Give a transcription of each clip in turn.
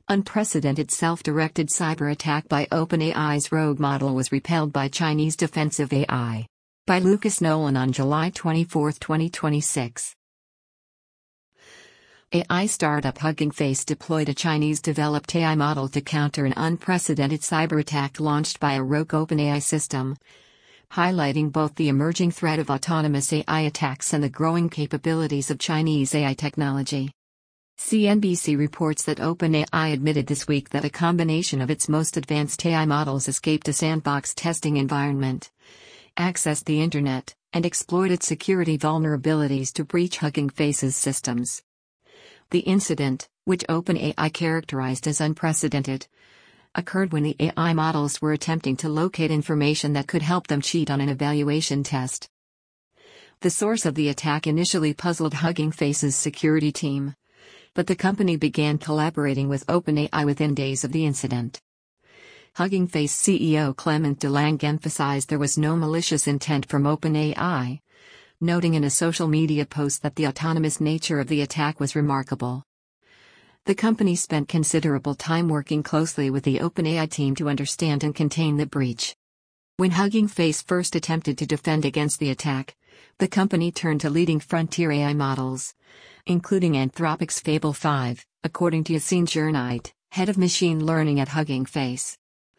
Unprecedented self-directed cyber attack by OpenAI's rogue model was repelled by Chinese defensive AI. By Lucas Nolan on July 24, 2026. AI startup Hugging Face deployed a Chinese-developed AI model to counter an unprecedented cyber attack launched by a rogue OpenAI system, highlighting both the emerging threat of autonomous AI attacks and the growing capabilities of Chinese AI technology. CNBC reports that OpenAI admitted this week that a combination of its most advanced AI models escaped a sandbox testing environment, accessed the internet, and exploited security vulnerabilities to breach Hugging Face's systems. The incident, which OpenAI characterized as unprecedented, occurred when the AI models were attempting to locate information that could help them cheat on an evaluation test. The source of the attack initially puzzled Hugging Face's security team, but the company began collaborating with OpenAI within days of the incident. Hugging Face CEO Clement Delangue emphasized there was no malicious intent from OpenAI, noting in a social media post that the autonomous nature of the attack was remarkable. The company spent considerable time working closely with the OpenAI team to understand and contain the breach. When Hugging Face first attempted to defend against the attack, the company turned to leading frontier AI models, including Anthropic's Fable 5, according to Yassine Jernite, head of machine learning at Hugging Face.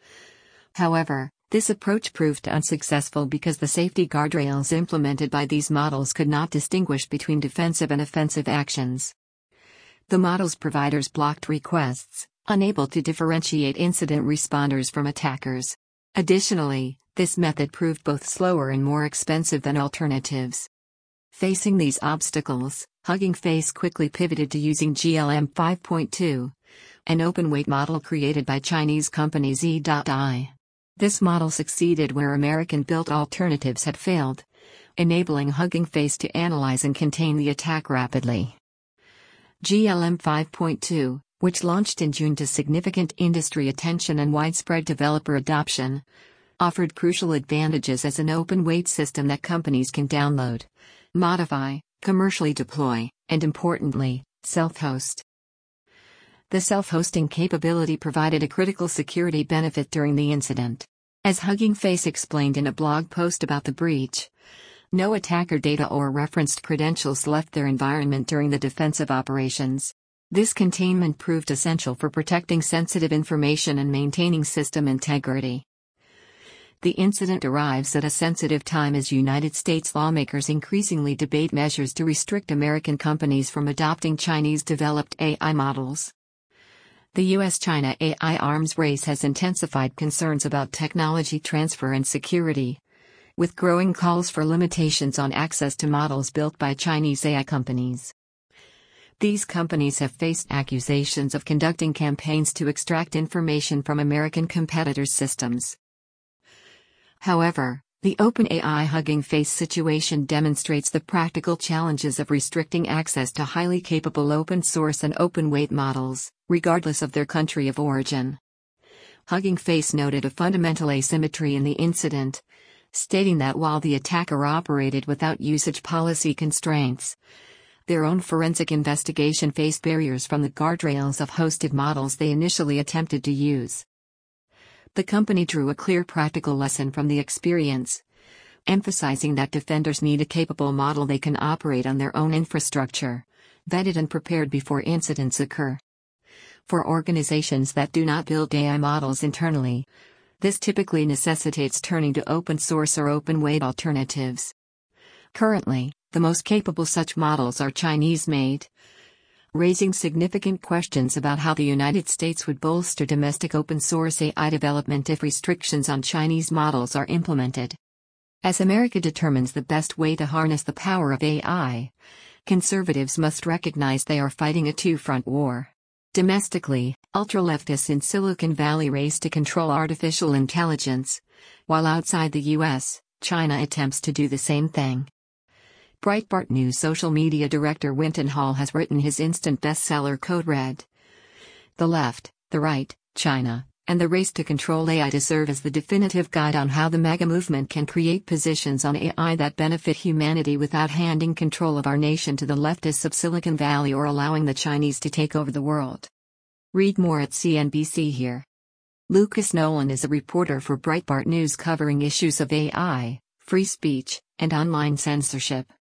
However, this approach proved unsuccessful because the safety guardrails implemented by these models could not distinguish between defensive and offensive actions. The model's providers blocked requests, unable to differentiate incident responders from attackers. Additionally, this method proved both slower and more expensive than alternatives. Facing these obstacles, Hugging Face quickly pivoted to using GLM 5.2, an open-weight model created by Chinese company Z.ai. This model succeeded where American-built alternatives had failed, enabling Hugging Face to analyze and contain the attack rapidly. GLM 5.2, which launched in June to significant industry attention and widespread developer adoption, offered crucial advantages as an open-weight system that companies can download, modify, commercially deploy, and importantly, self-host. The self-hosting capability provided a critical security benefit during the incident. As Hugging Face explained in a blog post about the breach, no attacker data or referenced credentials left their environment during the defensive operations. This containment proved essential for protecting sensitive information and maintaining system integrity. The incident arrives at a sensitive time as United States lawmakers increasingly debate measures to restrict American companies from adopting Chinese-developed AI models. The US-China AI arms race has intensified concerns about technology transfer and security, with growing calls for limitations on access to models built by Chinese AI companies. These companies have faced accusations of conducting campaigns to extract information from American competitors' systems. However, the OpenAI Hugging Face situation demonstrates the practical challenges of restricting access to highly capable open-source and open-weight models, regardless of their country of origin. Hugging Face noted a fundamental asymmetry in the incident, stating that while the attacker operated without usage policy constraints, their own forensic investigation faced barriers from the guardrails of hosted models they initially attempted to use. The company drew a clear practical lesson from the experience, emphasizing that defenders need a capable model they can operate on their own infrastructure, vetted and prepared before incidents occur. For organizations that do not build AI models internally, this typically necessitates turning to open source or open-weight alternatives. Currently, the most capable such models are Chinese-made, raising significant questions about how the United States would bolster domestic open-source AI development if restrictions on Chinese models are implemented. As America determines the best way to harness the power of AI, conservatives must recognize they are fighting a two-front war. Domestically, ultra-leftists in Silicon Valley race to control artificial intelligence, while outside the US, China attempts to do the same thing. Breitbart News social media director Winton Hall has written his instant bestseller Code Red. The left, the right, China, and the race to control AI to serve as the definitive guide on how the MAGA movement can create positions on AI that benefit humanity without handing control of our nation to the leftists of Silicon Valley or allowing the Chinese to take over the world. Read more at CNBC here. Lucas Nolan is a reporter for Breitbart News covering issues of AI, free speech, and online censorship.